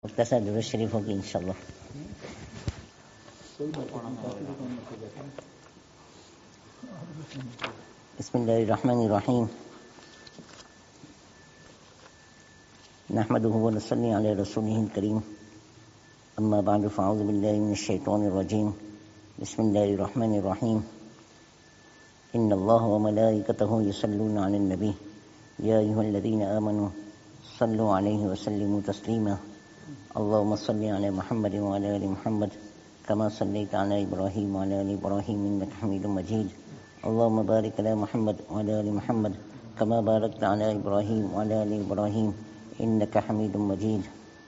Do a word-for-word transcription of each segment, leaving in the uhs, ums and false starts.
مختصر درود شریف ہوگی انشاءاللہ. بسم اللہ الرحمن الرحیم. نحمده ونصلی علی رسوله الکریم. اما بعد فاعوذ باللہ من الشیطان الرجیم. بسم اللہ الرحمن الرحیم. ان اللہ وملائکته یصلون علی النبی یا ایھا الذین آمنوا صلوا علیہ وسلموا تسلیما. اللهم صل على محمد وعلى آل محمد كما صليت على إبراهيم وعلى آل إبراهيم إنك حميد مجيد. اللهم بارك على محمد وعلى آل محمد كما باركت على إبراهيم وعلى آل إبراهيم إنك حميد مجيد.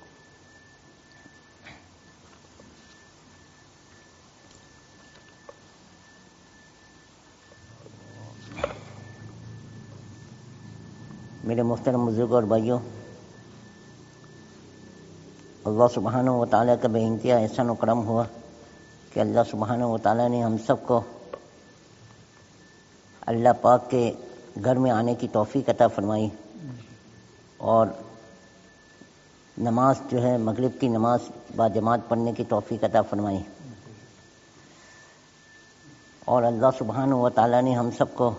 میرے محترم بزرگ اور بھائیوں، اللہ سبحانہ و تعالیٰ کا بے انتہا احسان و کرم ہوا کہ اللہ سبحانہ و تعالیٰ نے ہم سب کو اللہ پاک کے گھر میں آنے کی توفیق عطا فرمائی اور نماز جو ہے مغرب کی نماز با جماعت پڑھنے کی توفیق عطا فرمائی. اور اللہ سبحانہ و تعالیٰ نے ہم سب کو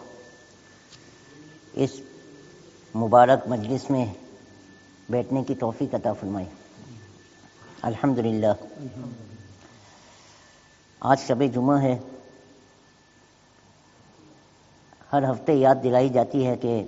اس مبارک مجلس میں بیٹھنے کی توفیق عطا فرمائی. الحمدللہ. آج شب جمعہ ہے. ہر ہفتے یاد دلائی جاتی ہے کہ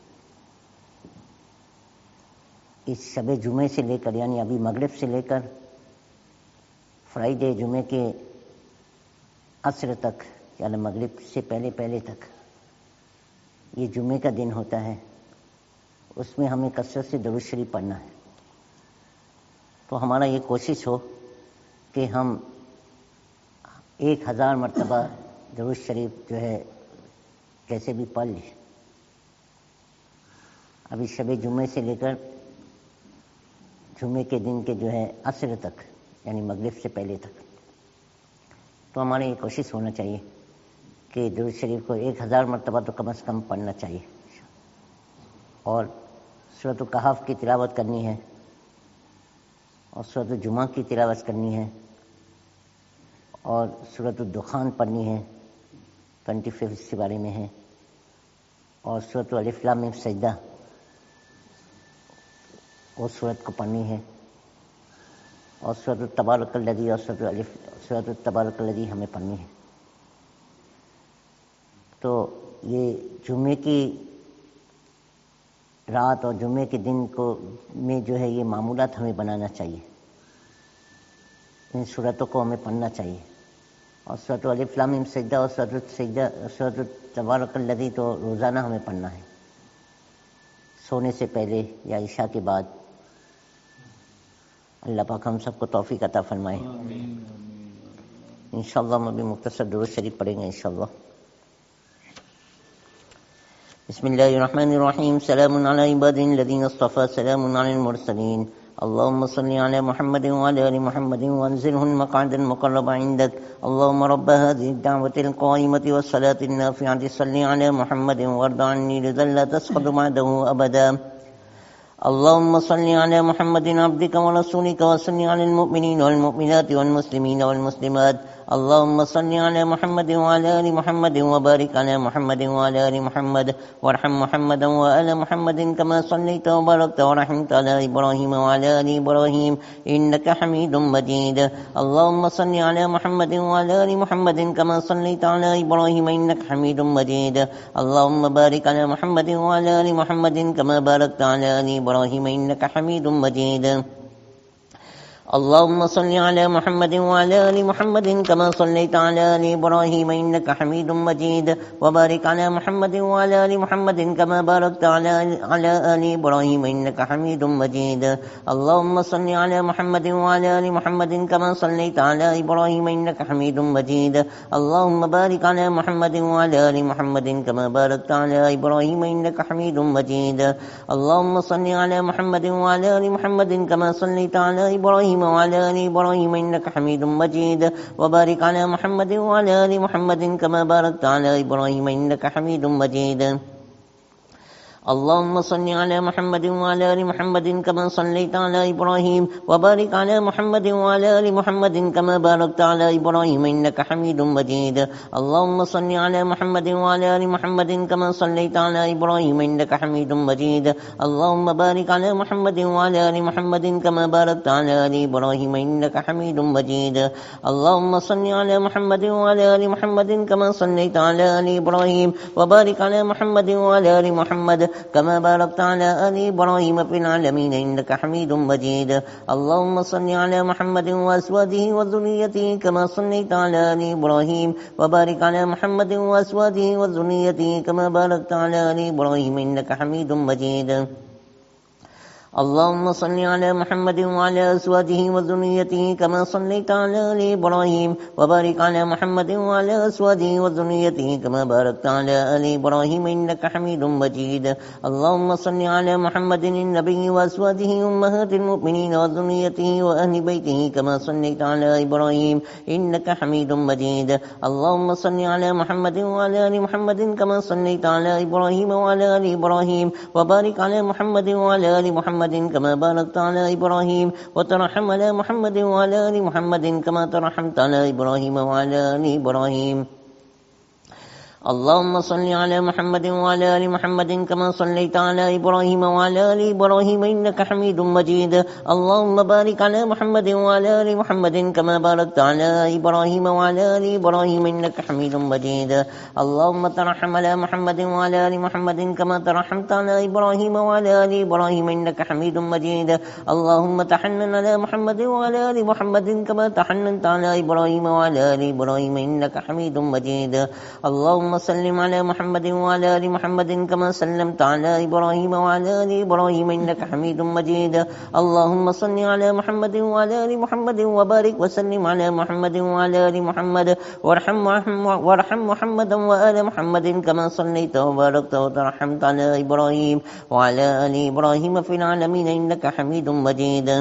اس شب جمعے سے لے کر یعنی ابھی مغرب سے لے کر فرائیڈے جمعے کے عصر تک یعنی مغرب سے پہلے پہلے تک یہ جمعے کا دن ہوتا ہے. اس میں ہمیں کثرت سے درود شریف پڑھنا ہے. تو ہمارا یہ کوشش ہو کہ ہم ایک ہزار مرتبہ درود شریف جو ہے کیسے بھی پڑھ لیں. ابھی شب جمعے سے لے کر جمعے کے دن کے جو ہے عصر تک یعنی مغرب سے پہلے تک تو ہمارا یہ کوشش ہونا چاہیے کہ درود شریف کو ایک ہزار مرتبہ تو کم از کم پڑھنا چاہیے. اور سورۃ الکہف کی تلاوت کرنی ہے اور سورۃ الجمعہ کی تلاوت کرنی ہے اور سورۃ الدخان پڑھنی ہے، ٹوینٹی ففتھ کے بارے میں ہے، اور سورۃ الف لام میم سجدہ وہ سورت کو پڑھنی ہے، اور سورۃ التبارک الذی اور سورۃ الف سورۃ التبارک الذی ہمیں پڑھنی ہے. تو یہ جمعے کی رات اور جمعے کے دن کو میں جو ہے یہ معمولات ہمیں بنانا چاہیے. ان صورتوں کو ہمیں پڑھنا چاہیے. اور سورۃ الف لام میم سجدہ اور سورۃ السجدہ سورۃ التبارک الذی تو روزانہ ہمیں پڑھنا ہے، سونے سے پہلے یا عشاء کے بعد. اللہ پاک ہم سب کو توفیق عطا فرمائے. انشاءاللہ ہم ابھی مختصر درود شریف پڑھیں گے انشاءاللہ. بسم اللہ الرحمن الرحیم. سلام علی عباد الذین اصطفى سلام علی المرسلین. اللهم صل على محمد وعلى آل محمد وانزله المقعد المقرب عندك. اللهم رب هذه الدعوة القائمة والصلاة النافعة صل على محمد وارض عني رضا لا تسخط بعده أبدا. اللهم صل على محمد عبدك ورسولك وصل على المؤمنين والمؤمنات والمسلمين والمسلمات. اللهم صل على محمد وعلى آل محمد وبارك على محمد وعلى آل محمد وارحم محمدا وآل محمد كما صليت وباركت ورحمت على إبراهيم وعلى آل إبراهيم إنك حميد مجيد. اللهم صل على محمد وعلى آل محمد كما صليت على إبراهيم إنك حميد مجيد. اللهم بارك على محمد وعلى آل محمد كما باركت على آل إبراهيم إنك حميد مجيد. اللهم صل على محمد وعلى آل محمد كما صليت على آل إبراهيم إنك حميد مجيد. وبارك على محمد وعلى آل محمد كما باركت على على آل إبراهيم إنك حميد مجيد. اللهم صل على محمد وعلى آل محمد كما صليت على إبراهيم إنك حميد مجيد. اللهم بارك على محمد وعلى آل محمد كما باركت على إبراهيم إنك حميد مجيد. اللهم صل على محمد وعلى آل محمد كما صليت على إبراهيم وعلى آل إبراهيم إنك حميد مجيد. وبارك على محمد وعلى آل محمد كما باركت على إبراهيم إنك حميد مجيد. اللهم صل على محمد وعلى آل محمد كما صليت على إبراهيم وبارك على محمد وعلى آل محمد كما باركت على إبراهيم إنك حميد مجيد. اللهم صل على محمد وعلى آل محمد كما صليت على إبراهيم إنك حميد مجيد. اللهم بارك على محمد وعلى آل محمد كما باركت على آل إبراهيم إنك حميد مجيد. اللهم صل على محمد وعلى آل محمد كما صليت على آل إبراهيم وبارك على محمد وعلى آل محمد كما باركت على آل إبراهيم في العالمين إنك حميد مجيد. اللهم صل على محمد وأزواجه وذريته كما صليت على آل إبراهيم وبارك على محمد وأزواجه وذريته كما باركت على آل إبراهيم إنك حميد مجيد. اللهم صل على محمد وعلى أزواجه وذريته كما صليت على آل إبراهيم وبارك على محمد وعلى أزواجه وذريته كما باركت على آل إبراهيم إنك حميد مجيد. اللهم صل على محمد النبي وأزواجه أمهات المؤمنين وذريته وأهل بيته كما صليت على إبراهيم إنك حميد مجيد. اللهم صل على محمد وعلى آل محمد كما صليت على إبراهيم وعلى آل إبراهيم وبارك على محمد وعلى آل محمد كما باركت على إبراهيم وترحم على محمد وعلى آل محمد كما ترحمت على إبراهيم وعلى آل إبراهيم. اللهم صل على محمد وعلى آل محمد كما صليت على إبراهيم وعلى آل إبراهيم إنك حميد مجيد. اللهم بارك على محمد وعلى آل محمد كما باركت على إبراهيم وعلى آل إبراهيم إنك حميد مجيد. اللهم ترحم على محمد وعلى آل محمد كما ترحمت على إبراهيم وعلى آل إبراهيم إنك حميد مجيد. اللهم تحنن على محمد وعلى آل محمد كما تحننت على إبراهيم وعلى آل إبراهيم إنك حميد مجيد. اللهم اللهم سلم على محمد وعلى آل محمد كما سلمت على إبراهيم وعلى آل إبراهيم إنك حميد مجيد. اللهم صل على محمد وعلى آل محمد وبارك وسلم على محمد وعلى آل محمد وارحم وارحم محمدا وآل محمد كما صليت وباركت وترحمت على إبراهيم وعلى آل إبراهيم في العالمين إنك حميد مجيد.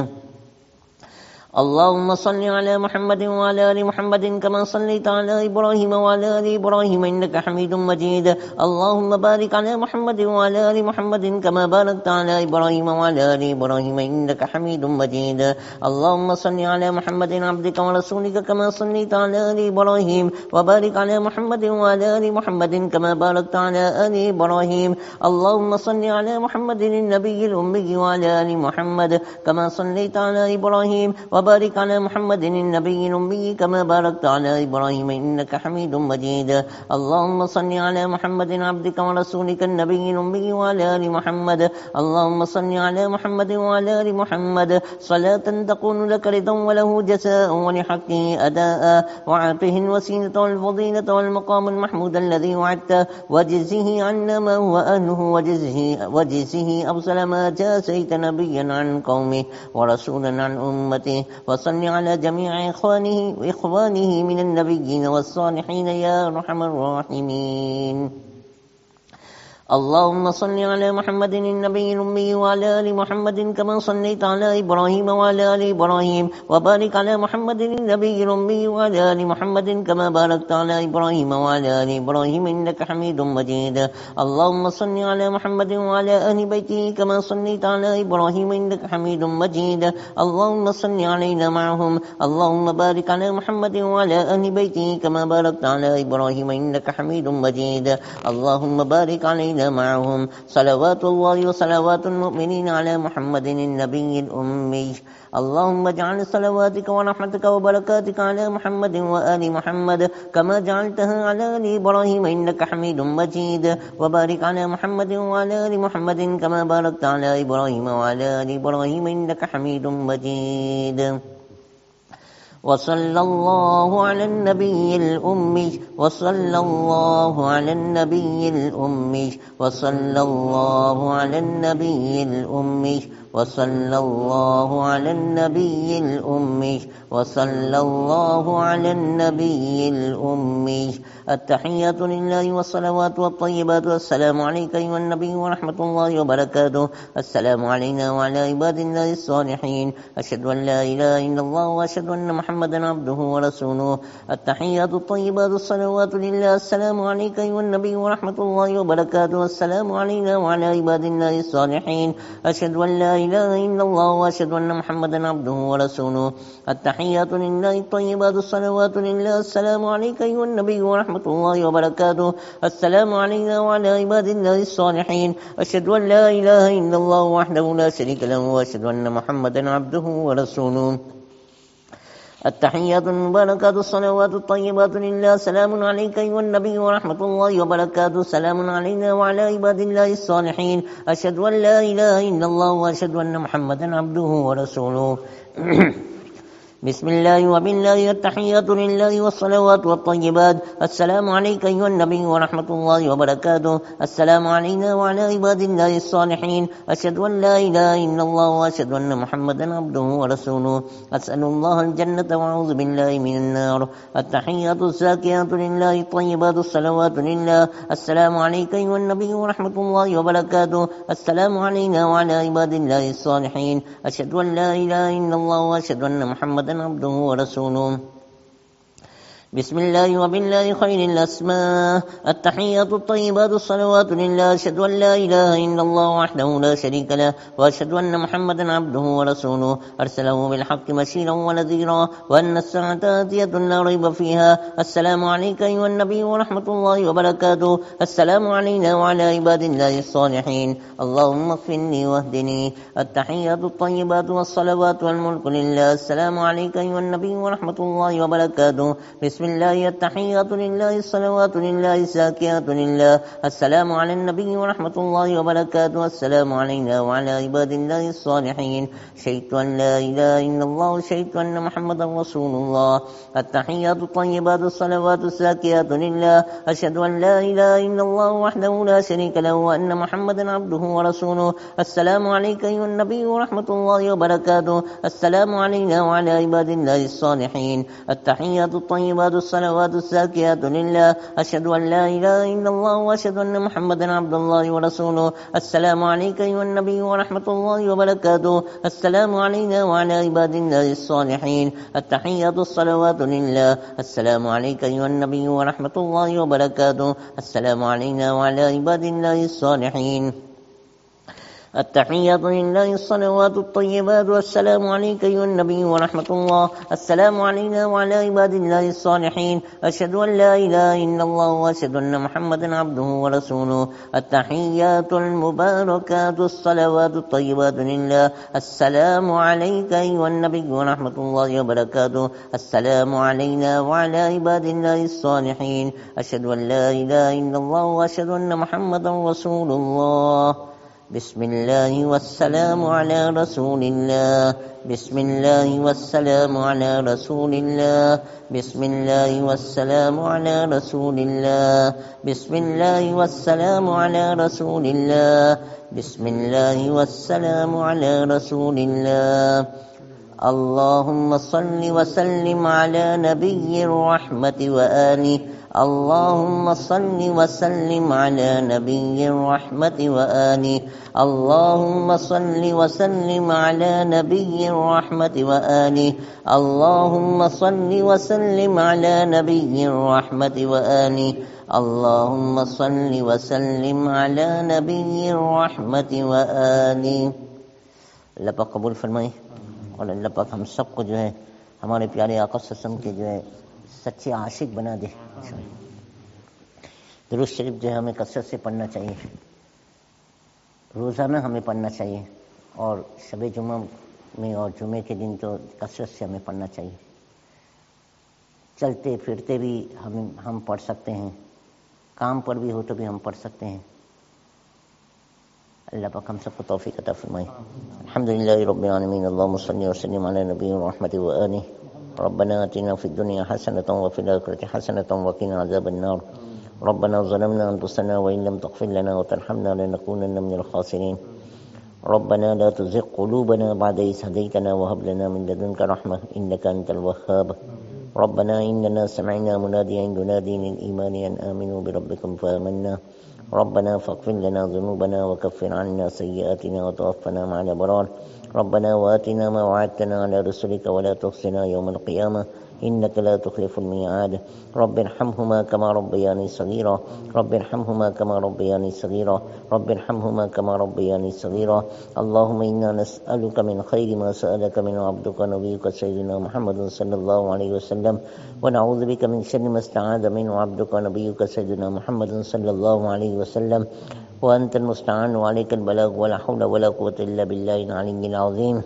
اللهم صل على محمد وعلى آل محمد كما صليت على إبراهيم وعلى آل إبراهيم إنك حميد مجيد. اللهم بارك على محمد وعلى آل محمد كما باركت على إبراهيم وعلى آل إبراهيم إنك حميد مجيد. اللهم صل على محمد عبدك ورسولك كما صليت على آل إبراهيم وبارك على محمد وعلى آل محمد كما باركت على آل إبراهيم. اللهم صل على محمد النبي الأمي وعلى آل محمد كما صليت على إبراهيم وبارك على محمد النبي الأمي كما باركت على إبراهيم إنك حميد مجيد. اللهم صل على محمد عبدك ورسولك النبي الأمي وعلى آل محمد. اللهم صل على محمد وعلى آل محمد صلاة تكون لك رضا وله جزاء ولحقه أداء وعاطه الوسيلة والفضيلة والمقام المحمود الذي وعدته وجزه عنا ما هو أهله وجزه, وجزه أفضل ما جازيت نبيا عن قومه ورسولا عن أمته. وصل على جميع إخوانه وإخوانه من النبيين والصالحين يا أرحم الراحمين. اللهم صل على محمد النبي الأمي وعلى آل محمد كما صليت على إبراهيم وعلى آل إبراهيم وبارك على محمد النبي الأمي وعلى آل محمد كما باركت على إبراهيم وعلى آل إبراهيم إنك حميد مجيد. اللهم صل على محمد وعلى آل بيته كما صليت على إبراهيم إنك حميد مجيد. اللهم صل علينا معهم. اللهم بارك على محمد وعلى آل بيته كما باركت على إبراهيم إنك حميد مجيد. اللهم بارك علينا معهم. صلوات الله وصلوات المؤمنين على محمد النبي الأمي. اللهم اجعل صلواتك ورحمتك وبركاتك على محمد وآل محمد كما جعلتها على آل إبراهيم إنك حميد مجيد. وبارك على محمد وعلى آل محمد كما باركت على إبراهيم وعلى آل إبراهيم إنك حميد مجيد. وصلى الله على النبي الأمي وصلى الله على النبي الأمي وصلى الله على النبي الأمي وصلى الله على النبي الأمي وصلى الله على النبي الأمي. التحيات لله والصلوات والطيبات والسلام عليك أيها النبي ورحمة الله وبركاته. السلام علينا وعلى عباد الله الصالحين. أشهد أن لا إله إلا الله وأشهد أن محمدا عبده ورسوله. التحيات الطيبات الصلوات لله. السلام عليك أيها النبي ورحمة الله وبركاته. السلام علينا وعلى عباد الله الصالحين. أشهد أن لا إله إلا الله وأشهد أن محمدا عبده ورسوله. التحيات لله الطيبات الصلوات لله. السلام عليك أيها النبي ورحمة الله وبركاته. السلام علينا وعلى عباد الله الصالحين. أشهد أن لا إله إلا الله وحده لا شريك له وأشهد أن محمدا عبده ورسوله. التحيات المباركات الصلوات الطيبات لله. سلام عليك أيها النبي ورحمة الله وبركاته. سلام علينا وعلى عباد الله الصالحين. أشهد أن لا إله إلا الله وأشهد أن محمدا عبده ورسوله. بسم الله وبالله. التحيات لله والصلوات والطيبات. السلام عليك أيها النبي ورحمة الله وبركاته. السلام علينا وعلى عباد الله الصالحين. أشهد أن لا إله إلا الله وأشهد أن محمدا عبده ورسوله. أسأل الله الجنة وأعوذ بالله من النار. التحيات الزاكيات لله الطيبات الصلوات لله. السلام عليك أيها النبي ورحمة الله وبركاته. السلام علينا وعلى عباد الله الصالحين. أشهد أن لا إله إلا الله وأشهد أن محمدا عبده ورسوله. بسم الله وبالله خير الأسماء. التحيات الطيبات الصلوات لله. أشهد أن لا إله إلا الله وحده لا شريك له وأشهد أن محمدا عبده ورسوله. أرسله بالحق بشيرا ونذيرا وأن الساعة آتية لا ريب فيها. السلام عليك أيها النبي ورحمة الله وبركاته. السلام علينا وعلى عباد الله الصالحين. اللهم اغفر لي واهدني. التحيات الطيبات والصلوات والملك لله. السلام عليك أيها النبي ورحمة الله وبركاته. بسم الله. التحيات لله الصلوات لله الزاكيات لله. السلام على النبي ورحمة الله وبركاته. السلام علينا وعلى عباد الله الصالحين. شهدت أن لا إله إلا الله وشهدت أن محمدا رسول الله. التحيات الطيبات الصلوات الزاكيات لله. أشهد أن لا إله إلا الله وحده لا شريك له وأن محمدا عبده ورسوله. السلام عليك أيها النبي ورحمة الله وبركاته. السلام علينا وعلى عباد الله الصالحين. التحيات الطيبات الصلوات الزاكيات لله. أشهد أن لا إله إلا الله وأشهد أن محمدا عبد الله ورسوله. السلام عليك أيها النبي ورحمة الله وبركاته. السلام علينا وعلى عباد الله الصالحين. التحيات الصلوات لله. السلام عليك أيها النبي ورحمة الله وبركاته. السلام علينا وعلى عباد الله الصالحين. التحيات لله الصلوات الطيبات. والسلام عليك أيها النبي ورحمة الله. السلام علينا وعلى عباد الله الصالحين. أشهد أن لا إله إلا الله وأشهد أن محمدا عبده ورسوله. التحيات المباركات الصلوات الطيبات لله. السلام عليك أيها النبي ورحمة الله وبركاته. السلام علينا وعلى عباد الله الصالحين. أشهد أن لا إله إلا الله وأشهد أن محمدا رسول الله. بسم الله والسلام على رسول الله. بسم الله والسلام على رسول الله. بسم الله والسلام على رسول الله. بسم الله والسلام على رسول الله. بسم الله والسلام على رسول الله. اللهم صل وسلم على نبي الرحمة وآله. اللهم صل وسلم على نبي الرحمة وآله. اللهم صل وسلم على نبي الرحمة وآله. اللهم صل وسلم على نبي الرحمة وآله. اللهم صل وسلم على نبي الرحمة وآله. अल्लाह पाक कबूल फरमाए और अल्लाह पाक हम सबको जो है हमारे प्यारे आका सल्लल्लाहु अलैहि वसल्लम के जो है सच्चे आशिक बना दे। दुरूद शरीफ जो है हमें कसरत से पढ़ना चाहिए, रोज़ाना हमें पढ़ना चाहिए और शबे जुमा में और जुमे के दिन तो कसरत से हमें पढ़ना चाहिए। चलते फिरते भी हम हम पढ़ सकते हैं, काम पर भी हो तो भी हम पढ़ सकते हैं। अल्लाह पाक हम सबको तौफीक अता फरमाए। अल्हम्दुलिल्लाहि रब्बिल आलमीन। अल्लाहुम्मा सल्लि व सल्लिम अला नबिय्यिर रहमति व आलिहि। रब्बना आतिना फिद दुनिया हसनतन व फिल आखिरति हसनतन व क़िना अज़ाबन नार। रब्बना ज़लमना अनफुसना व इन लम तग़फिर लना व तरहमना लनकूनन्ना मिनल ख़ासिरीन। ربنا لا تزغ قلوبنا بعد إذ هديتنا وهب لنا من لدنك رحمة إنك أنت الوهاب ربنا إننا سمعنا مناديا ينادي للإيمان أن آمنوا بربكم فآمنا ربنا فاغفر لنا ذنوبنا وكفر عنا سيئاتنا وتوفنا مع الأبرار ربنا وآتنا ما وعدتنا على رسلك ولا تخزنا يوم القيامة إنك لا تخلف الميعاد رب ارحمهما كما ربياني صغيرا رب ارحمهما كما ربياني صغيرا رب ارحمهما كما ربياني صغيرا اللهم إنا نسألك من خير ما سألك من عبدك نبيك سيدنا محمد صلى الله عليه وسلم ونعوذ بك من شر ما استعاذ منه عبدك نبيك سيدنا محمد صلى الله عليه وسلم وأنت المستعان وعليك البلاغ ولا حول ولا قوة إلا بالله العلي العظيم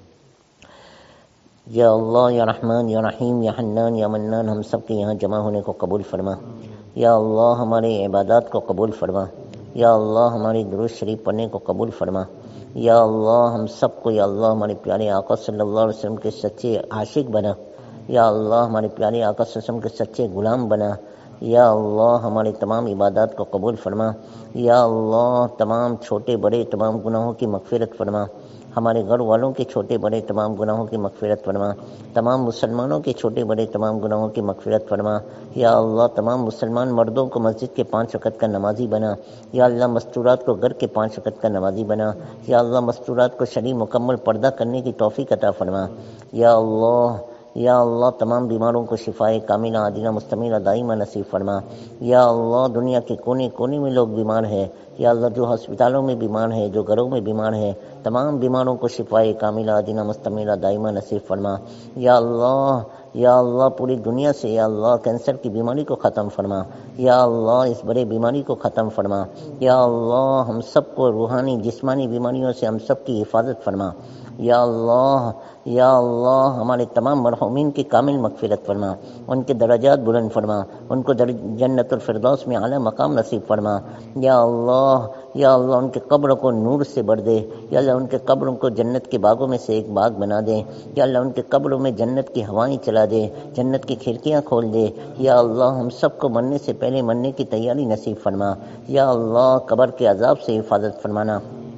یا اللہ یا رحمان یا رحیم یا حنان یا منان ہم سب کے یہاں جمع ہونے کو قبول فرما یا اللہ ہمارے عبادات کو قبول فرما یا اللہ ہماری درود شریف پڑھنے کو قبول فرما یا اللہ ہم سب کو یا اللہ ہمارے پیارے آقا صلی اللہ علیہ وسلم کے سچے عاشق بنا یا اللہ ہمارے پیارے آقا صلی اللہ علیہ وسلم کے سچے غلام بنا یا اللہ ہمارے تمام عبادات کو قبول فرما یا اللہ تمام چھوٹے بڑے تمام گناہوں کی مغفرت فرما ہمارے گھر والوں کے چھوٹے بڑے تمام گناہوں کی مغفرت فرما تمام مسلمانوں کے چھوٹے بڑے تمام گناہوں کی مغفرت فرما یا اللہ تمام مسلمان مردوں کو مسجد کے پانچ وقت کا نمازی بنا یا اللہ مستورات کو گھر کے پانچ وقت کا نمازی بنا یا اللہ مستورات کو شرعی مکمل پردہ کرنے کی توفیق عطا فرما یا اللہ یا اللہ تمام بیماروں کو شفائے کاملہ عاجلہ مستمرہ دائمہ نصیب فرما یا اللہ دنیا کے کونے کونے میں لوگ بیمار ہیں یا اللہ جو ہسپتالوں میں بیمار ہے جو گھروں میں بیمار ہے تمام بیماروں کو شفائے کاملہ عاجلہ مستمرہ دائمہ نصیب فرما یا اللہ یا اللہ پوری دنیا سے یا اللہ کینسر کی بیماری کو ختم فرما یا اللہ اس بڑے بیماری کو ختم فرما یا اللہ ہم سب کو روحانی جسمانی بیماریوں سے ہم سب کی حفاظت فرما یا اللہ یا اللہ ہمارے تمام مرحومین کی کامل مغفرت فرما ان کے درجات بلند فرما ان کو جنت الفردوس میں اعلیٰ مقام نصیب فرما یا اللہ یا اللہ ان کے قبر کو نور سے بھر دے یا اللہ ان کے قبروں کو جنت کے باغوں میں سے ایک باغ بنا دے یا اللہ ان کے قبروں میں جنت کی ہوائیں چلا دے جنت کی کھڑکیاں کھول دے یا اللہ ہم سب کو مرنے سے پہلے مرنے کی تیاری نصیب فرما یا اللہ قبر کے عذاب سے حفاظت فرمانا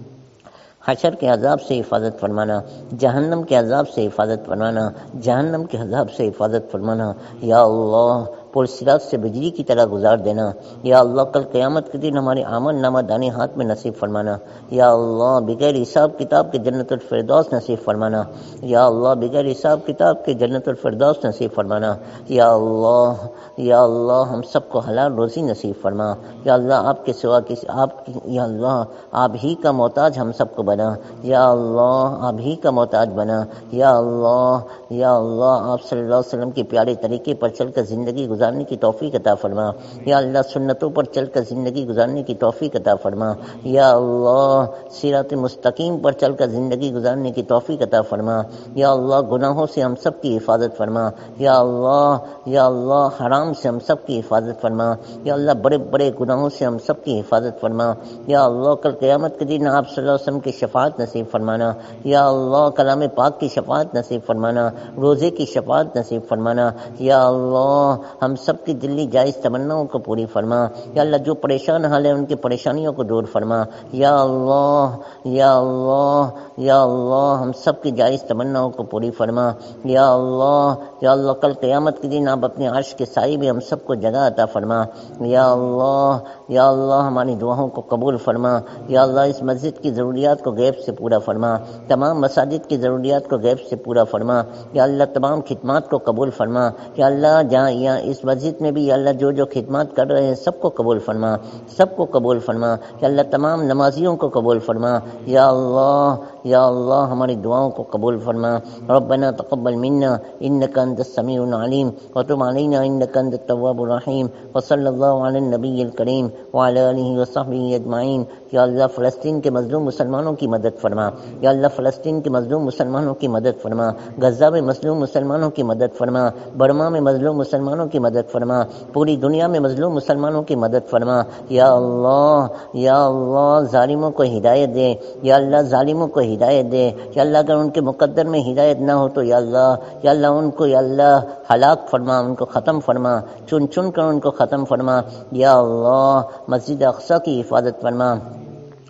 حشر کے عذاب سے حفاظت فرمانا جہنم کے عذاب سے حفاظت فرمانا جہنم کے عذاب سے حفاظت فرمانا یا اللہ پرصراط سے بجلی کی طرح گزار دینا یا اللہ کل قیامت کے دن ہمارے عمل نامہ دانے ہاتھ میں نصیب فرمانا یا اللہ بغیر حساب کتاب کے جنت الفردوس نصیب فرمانا یا اللہ بغیر حساب کتاب کے جنت الفردوس نصیب فرمانا یا اللہ یا اللہ ہم سب کو حلال روزی نصیب فرما یا اللہ آپ کے سوا کسی آپ یا اللہ آپ ہی کا محتاج ہم سب کو بنا یا اللہ آپ ہی کا محتاج بنا یا اللہ یا اللہ آپ صلی اللہ علیہ وسلم کے پیارے طریقے پر چل کر زندگی گزارنے کی توفیق عطا فرما یا اللہ سنتوں پر چل کر زندگی گزارنے کی توفیق عطا فرما یا اللہ صراط مستقیم پر چل کر زندگی گزارنے کی توفیق عطا فرما یا اللہ گناہوں سے ہم سب کی حفاظت فرما یا اللہ یا اللہ حرام سے ہم سب کی حفاظت فرما یا اللہ بڑے بڑے گناہوں سے ہم سب کی حفاظت فرما یا اللہ کل قیامت کے دن آپ صلی اللہ علیہ وسلم کی شفاعت نصیب فرمانا یا اللہ کلام پاک کی شفاعت نصیب فرمانا روزے کی شفاعت نصیب فرمانا یا اللہ ہم سب کی دلی جائز تمناؤں کو پوری فرما یا اللہ جو پریشان حال ہے ان کی پریشانیوں کو دور فرما یا اللہ یا اللہ یا اللہ ہم سب کی جائز تمناؤں کو پوری فرما یا اللہ یا اللہ کل قیامت کے دن آپ اپنے عرش کے سائے میں ہم سب کو جگہ عطا فرما یا اللہ یا اللہ ہماری دعاؤں کو قبول فرما یا اللہ اس مسجد کی ضروریات کو غیب سے پورا فرما تمام مساجد کی ضروریات کو غیب سے پورا فرما یا اللہ تمام خدمات کو قبول فرما یا اللہ جہاں یا اس مسجد میں بھی یا اللہ جو جو خدمات کر رہے ہیں سب کو قبول فرما سب کو قبول فرما یا اللہ تمام نمازیوں کو قبول فرما یا اللہ یا اللہ ہماری دعاؤں کو قبول فرما ربنا تقبل منا انك انت السميع العليم وتب علينا انك انت التواب الرحيم وصلى الله على النبي الكريم وعلى اله وصحبه اجمعين یا اللہ فلسطین کے مظلوم مسلمانوں کی مدد فرما یا اللہ فلسطین کے مظلوم مسلمانوں کی مدد فرما غزہ میں مظلوم مسلمانوں کی مدد فرما برما میں مظلوم مسلمانوں کی مدد فرما پوری دنیا میں مظلوم مسلمانوں کی مدد فرما یا اللہ یا اللہ ظالموں کو ہدایت دے یا اللہ ظالموں کو ہدایت دے یا اللہ اگر ان کے مقدر میں ہدایت نہ ہو تو یا اللہ یا اللہ ان کو یا اللہ ہلاک فرما ان کو ختم فرما چن چن کر ان کو ختم فرما یا اللہ مسجد اقصی کی حفاظت فرما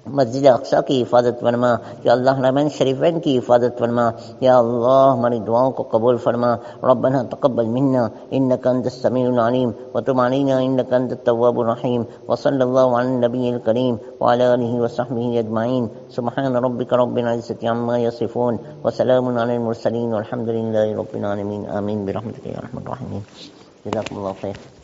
مسجد اقصی کی حفاظت فرما، یا اللہ حرمین شریفین کی حفاظت فرما، یا اللہ ہماری دعاؤں کو قبول فرما. ربنا تقبل منا انك انت السميع العليم وتب علينا انك انت التواب الرحيم. وصلى الله على النبي الكريم وعلى اله وصحبه اجمعين. سبحان ربك رب العزة عما يصفون وسلام على المرسلين والحمد لله رب العالمين. آمين برحمتك يا ارحم الراحمين. جزاكم الله خير.